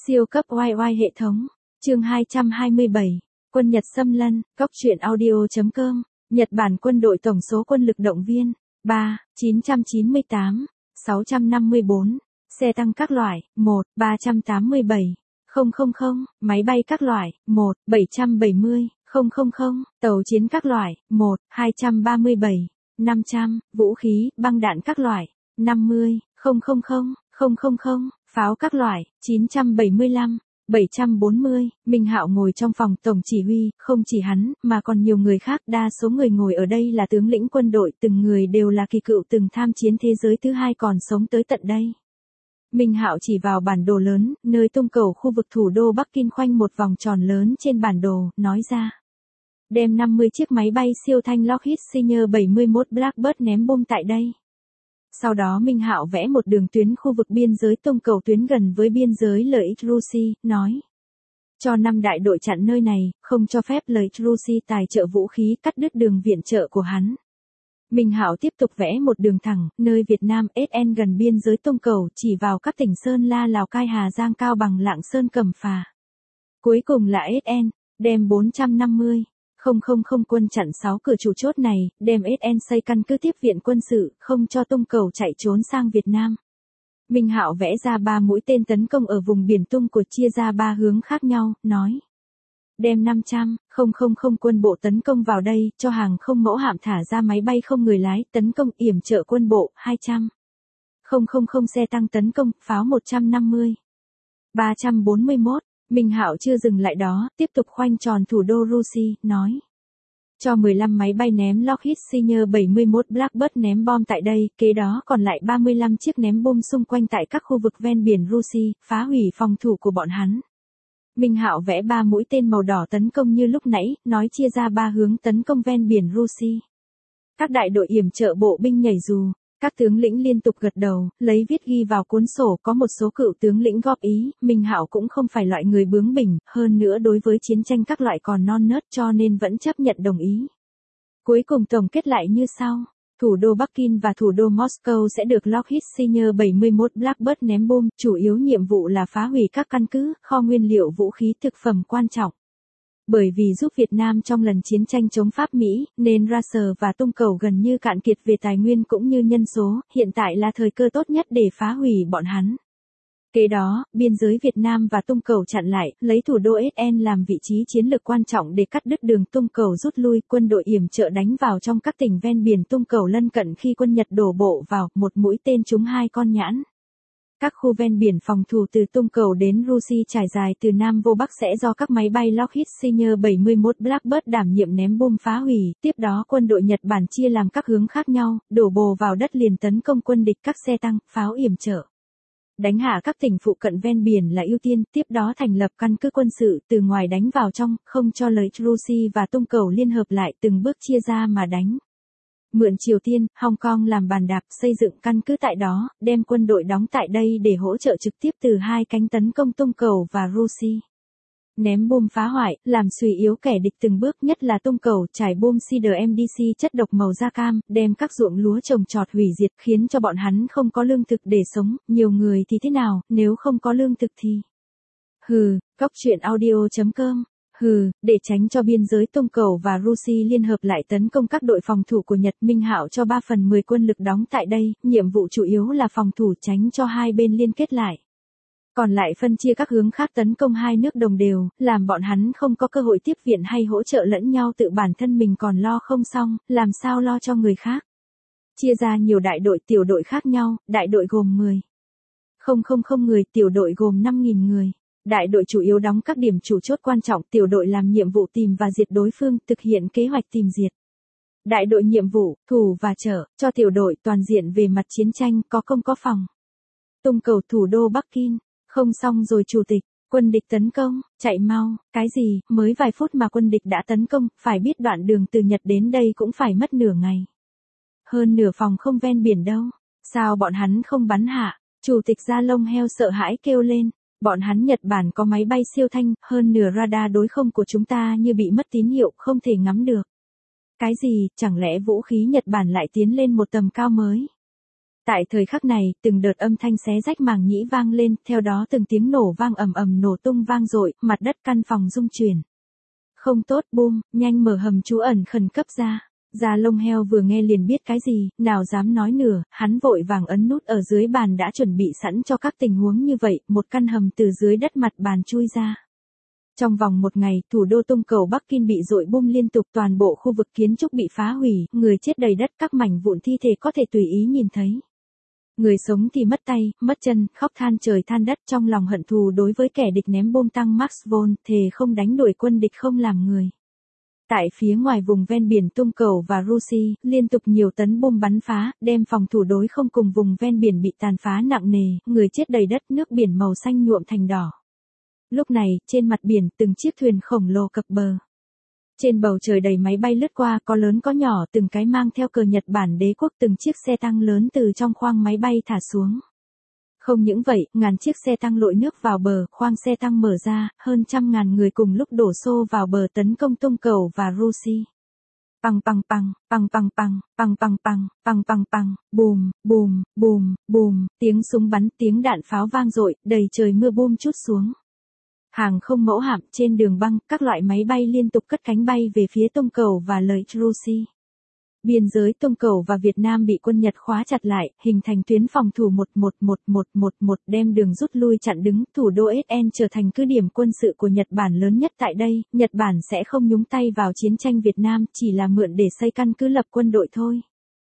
Siêu cấp oai oai hệ thống. Chương 227. Quân Nhật xâm lân. Cóc truyện audio.com. Nhật Bản quân đội tổng số quân lực động viên 998, 654. Xe tăng các loại 387, 000. Máy bay các loại 770, 000. Tàu chiến các loại 237, 500. Vũ khí, băng đạn các loại 50, 000. Pháo các loại 975, 740. Minh Hạo ngồi trong phòng tổng chỉ huy, không chỉ hắn, mà còn nhiều người khác, đa số người ngồi ở đây là tướng lĩnh quân đội, từng người đều là kỳ cựu từng tham chiến thế giới thứ hai còn sống tới tận đây. Minh Hạo chỉ vào bản đồ lớn, nơi tung cầu khu vực thủ đô Bắc Kinh khoanh một vòng tròn lớn trên bản đồ, nói ra. Đem 50 chiếc máy bay siêu thanh Lockheed Senior 71 Blackbird ném bom tại đây. Sau đó Minh Hạo vẽ một đường tuyến khu vực biên giới tung cầu tuyến gần với biên giới lợi ích Russia, nói. Cho 5 đại đội chặn nơi này, không cho phép lợi ích Russia tài trợ vũ khí cắt đứt đường viện trợ của hắn. Minh Hạo tiếp tục vẽ một đường thẳng, nơi Việt Nam SN gần biên giới tung cầu chỉ vào các tỉnh Sơn La Lào Cai Hà Giang Cao Bằng Lạng Sơn Cẩm Phả. Cuối cùng là SN, đem 450. 000 quân chặn 6 cửa chủ chốt này, đem SN xây căn cứ tiếp viện quân sự, không cho tung cầu chạy trốn sang Việt Nam. Minh Hạo vẽ ra 3 mũi tên tấn công ở vùng biển tung của chia ra 3 hướng khác nhau, nói. Đem 500, 000 quân bộ tấn công vào đây, cho hàng không mẫu hạm thả ra máy bay không người lái, tấn công yểm trợ quân bộ, 200. 000 xe tăng tấn công, pháo 150. 341. Minh Hạo chưa dừng lại đó, tiếp tục khoanh tròn thủ đô Russia, nói. Cho 15 máy bay ném Lockheed Senior 71 Blackbird ném bom tại đây, kế đó còn lại 35 chiếc ném bom xung quanh tại các khu vực ven biển Russia, phá hủy phòng thủ của bọn hắn. Minh Hạo vẽ 3 mũi tên màu đỏ tấn công như lúc nãy, nói chia ra 3 hướng tấn công ven biển Russia. Các đại đội yểm trợ bộ binh nhảy dù. Các tướng lĩnh liên tục gật đầu, lấy viết ghi vào cuốn sổ, có một số cựu tướng lĩnh góp ý, Minh Hạo cũng không phải loại người bướng bỉnh, hơn nữa đối với chiến tranh các loại còn non nớt cho nên vẫn chấp nhận đồng ý. Cuối cùng tổng kết lại như sau, thủ đô Bắc Kinh và thủ đô Moscow sẽ được Lockheed Senior 71 Blackbird ném bom, chủ yếu nhiệm vụ là phá hủy các căn cứ, kho nguyên liệu vũ khí thực phẩm quan trọng. Bởi vì giúp Việt Nam trong lần chiến tranh chống Pháp Mỹ, nên Raser và tung cầu gần như cạn kiệt về tài nguyên cũng như nhân số, hiện tại là thời cơ tốt nhất để phá hủy bọn hắn. Kế đó, biên giới Việt Nam và tung cầu chặn lại, lấy thủ đô SN làm vị trí chiến lược quan trọng để cắt đứt đường tung cầu rút lui, quân đội yểm trợ đánh vào trong các tỉnh ven biển tung cầu lân cận khi quân Nhật đổ bộ vào, một mũi tên trúng 2 con nhãn. Các khu ven biển phòng thủ từ tung cầu đến Russia trải dài từ Nam vô Bắc sẽ do các máy bay Lockheed Senior 71 Blackbird đảm nhiệm ném bom phá hủy, tiếp đó quân đội Nhật Bản chia làm các hướng khác nhau, đổ bộ vào đất liền tấn công quân địch các xe tăng, pháo yểm trợ. Đánh hạ các tỉnh phụ cận ven biển là ưu tiên, tiếp đó thành lập căn cứ quân sự, từ ngoài đánh vào trong, không cho lợi Russia và tung cầu liên hợp lại, từng bước chia ra mà đánh. Mượn Triều Tiên, Hong Kong làm bàn đạp xây dựng căn cứ tại đó, đem quân đội đóng tại đây để hỗ trợ trực tiếp từ hai cánh tấn công tung cầu và Russia. Ném bom phá hoại, làm suy yếu kẻ địch từng bước, nhất là tung cầu, trải bom CDMDC chất độc màu da cam, đem các ruộng lúa trồng trọt hủy diệt, khiến cho bọn hắn không có lương thực để sống, nhiều người thì thế nào, nếu không có lương thực thì. Cóc truyện audio.com. Để tránh cho biên giới tung cầu và Russia liên hợp lại tấn công các đội phòng thủ của Nhật, Minh Hạo cho 3/10 quân lực đóng tại đây, nhiệm vụ chủ yếu là phòng thủ tránh cho hai bên liên kết lại. Còn lại phân chia các hướng khác tấn công hai nước đồng đều, làm bọn hắn không có cơ hội tiếp viện hay hỗ trợ lẫn nhau, tự bản thân mình còn lo không xong, làm sao lo cho người khác. Chia ra nhiều đại đội tiểu đội khác nhau, đại đội gồm 10,000 người, tiểu đội gồm 5.000 người. Đại đội chủ yếu đóng các điểm chủ chốt quan trọng, tiểu đội làm nhiệm vụ tìm và diệt đối phương, thực hiện kế hoạch tìm diệt. Đại đội nhiệm vụ, thủ và trợ, cho tiểu đội toàn diện về mặt chiến tranh, có công có phòng. Tung cầu thủ đô Bắc Kinh, không xong rồi chủ tịch, quân địch tấn công, chạy mau, cái gì, mới vài phút mà quân địch đã tấn công, phải biết đoạn đường từ Nhật đến đây cũng phải mất nửa ngày. Hơn nửa phòng không ven biển đâu, sao bọn hắn không bắn hạ, chủ tịch da lông heo sợ hãi kêu lên. Bọn hắn Nhật Bản có máy bay siêu thanh, hơn nửa radar đối không của chúng ta như bị mất tín hiệu, không thể ngắm được. Cái gì, chẳng lẽ vũ khí Nhật Bản lại tiến lên một tầm cao mới? Tại thời khắc này, từng đợt âm thanh xé rách màng nhĩ vang lên, theo đó từng tiếng nổ vang ầm ầm nổ tung vang dội, mặt đất căn phòng rung chuyển. Không tốt, boom, nhanh mở hầm trú ẩn khẩn cấp ra. Da lông heo vừa nghe liền biết cái gì, nào dám nói nửa, hắn vội vàng ấn nút ở dưới bàn đã chuẩn bị sẵn cho các tình huống như vậy, một căn hầm từ dưới đất mặt bàn chui ra. Trong vòng một ngày, thủ đô Tung Cầu Bắc Kinh bị dội bom liên tục, toàn bộ khu vực kiến trúc bị phá hủy, người chết đầy đất, các mảnh vụn thi thể có thể tùy ý nhìn thấy. Người sống thì mất tay, mất chân, khóc than trời than đất, trong lòng hận thù đối với kẻ địch ném bom tăng Max von, thề không đánh đuổi quân địch không làm người. Tại phía ngoài vùng ven biển Tung Cầu và Russia, liên tục nhiều tấn bom bắn phá, đem phòng thủ đối không cùng vùng ven biển bị tàn phá nặng nề, người chết đầy đất, nước biển màu xanh nhuộm thành đỏ. Lúc này, trên mặt biển, từng chiếc thuyền khổng lồ cập bờ. Trên bầu trời đầy máy bay lướt qua, có lớn có nhỏ, từng cái mang theo cờ Nhật Bản đế quốc, từng chiếc xe tăng lớn từ trong khoang máy bay thả xuống. Không những vậy, ngàn chiếc xe tăng lội nước vào bờ, khoang xe tăng mở ra, hơn 100.000 người cùng lúc đổ xô vào bờ tấn công Tung Cầu và Russia. Păng păng păng, păng păng păng, păng păng păng, păng păng păng, bùm, bùm, bùm, bùm, tiếng súng bắn, tiếng đạn pháo vang dội, đầy trời mưa bom trút xuống. Hàng không mẫu hạm trên đường băng, các loại máy bay liên tục cất cánh bay về phía Tung Cầu và lợi Russia. Biên giới Tung Cầu và Việt Nam bị quân Nhật khóa chặt lại, hình thành tuyến phòng thủ 11111, đem đường rút lui chặn đứng, thủ đô SN trở thành cứ điểm quân sự của Nhật Bản lớn nhất tại đây, Nhật Bản sẽ không nhúng tay vào chiến tranh Việt Nam, chỉ là mượn để xây căn cứ lập quân đội thôi.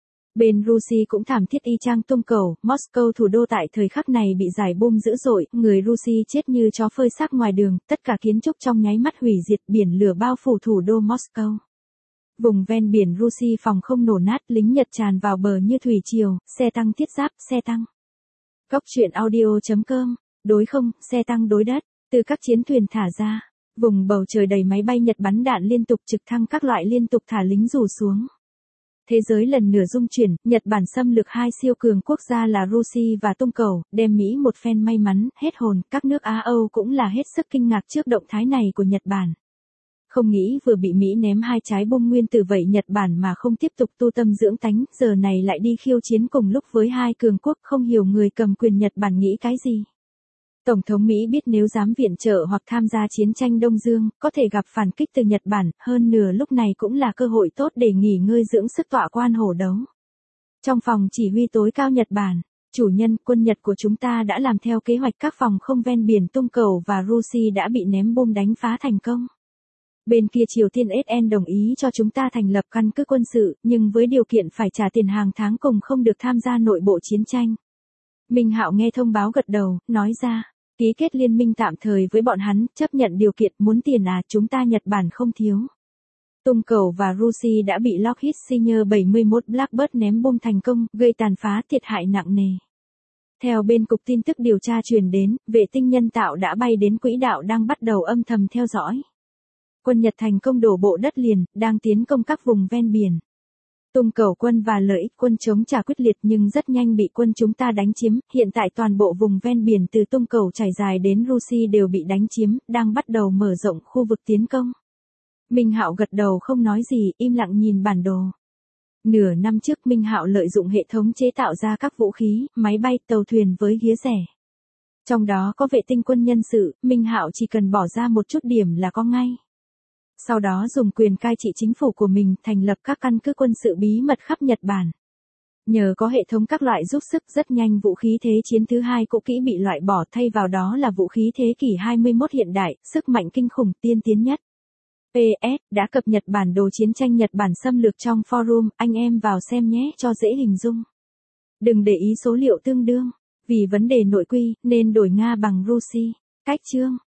Bên Russia cũng thảm thiết y chang Tung Cầu, Moscow thủ đô tại thời khắc này bị giải bom dữ dội, người Russia chết như chó phơi xác ngoài đường, tất cả kiến trúc trong nháy mắt hủy diệt, biển lửa bao phủ thủ đô Moscow. Vùng ven biển Russia phòng không nổ nát, lính Nhật tràn vào bờ như thủy triều, xe tăng thiết giáp, xe tăng. Góc truyện audio.com, đối không, xe tăng đối đất, từ các chiến thuyền thả ra. Vùng bầu trời đầy máy bay Nhật bắn đạn liên tục, trực thăng các loại liên tục thả lính rủ xuống. Thế giới lần nửa rung chuyển, Nhật Bản xâm lược hai siêu cường quốc gia là Russia và Tung Cầu, đem Mỹ một phen may mắn, hết hồn, các nước Á Âu cũng là hết sức kinh ngạc trước động thái này của Nhật Bản. Không nghĩ vừa bị Mỹ ném hai trái bom nguyên tử vậy Nhật Bản mà không tiếp tục tu tâm dưỡng tánh, giờ này lại đi khiêu chiến cùng lúc với hai cường quốc, không hiểu người cầm quyền Nhật Bản nghĩ cái gì. Tổng thống Mỹ biết nếu dám viện trợ hoặc tham gia chiến tranh Đông Dương, có thể gặp phản kích từ Nhật Bản, hơn nửa lúc này cũng là cơ hội tốt để nghỉ ngơi dưỡng sức tọa quan hổ đấu. Trong phòng chỉ huy tối cao Nhật Bản, chủ nhân, quân Nhật của chúng ta đã làm theo kế hoạch, các phòng không ven biển Tung Cầu và Russia đã bị ném bom đánh phá thành công. Bên kia Triều Tiên SN đồng ý cho chúng ta thành lập căn cứ quân sự, nhưng với điều kiện phải trả tiền hàng tháng cùng không được tham gia nội bộ chiến tranh. Minh Hạo nghe thông báo gật đầu, nói ra, ký kết liên minh tạm thời với bọn hắn, chấp nhận điều kiện, muốn tiền à, chúng ta Nhật Bản không thiếu. Tung Cầu và Russia đã bị Lockheed Senior 71 Blackbird ném bom thành công, gây tàn phá thiệt hại nặng nề. Theo bên cục tin tức điều tra truyền đến, vệ tinh nhân tạo đã bay đến quỹ đạo đang bắt đầu âm thầm theo dõi. Quân Nhật thành công đổ bộ đất liền, đang tiến công các vùng ven biển. Tung Cầu quân và lợi ích quân chống trả quyết liệt nhưng rất nhanh bị quân chúng ta đánh chiếm, hiện tại toàn bộ vùng ven biển từ Tung Cầu trải dài đến Russia đều bị đánh chiếm, đang bắt đầu mở rộng khu vực tiến công. Minh Hạo gật đầu không nói gì, im lặng nhìn bản đồ. Nửa năm trước Minh Hạo lợi dụng hệ thống chế tạo ra các vũ khí, máy bay, tàu thuyền với giá rẻ. Trong đó có vệ tinh quân nhân sự, Minh Hạo chỉ cần bỏ ra một chút điểm là có ngay. Sau đó dùng quyền cai trị chính phủ của mình thành lập các căn cứ quân sự bí mật khắp Nhật Bản. Nhờ có hệ thống các loại giúp sức rất nhanh vũ khí thế chiến thứ hai cũ kỹ bị loại bỏ, thay vào đó là vũ khí thế kỷ 21 hiện đại, sức mạnh kinh khủng tiên tiến nhất. PS, đã cập nhật bản đồ chiến tranh Nhật Bản xâm lược trong forum, anh em vào xem nhé cho dễ hình dung. Đừng để ý số liệu tương đương, vì vấn đề nội quy nên đổi Nga bằng Russia. Cách chương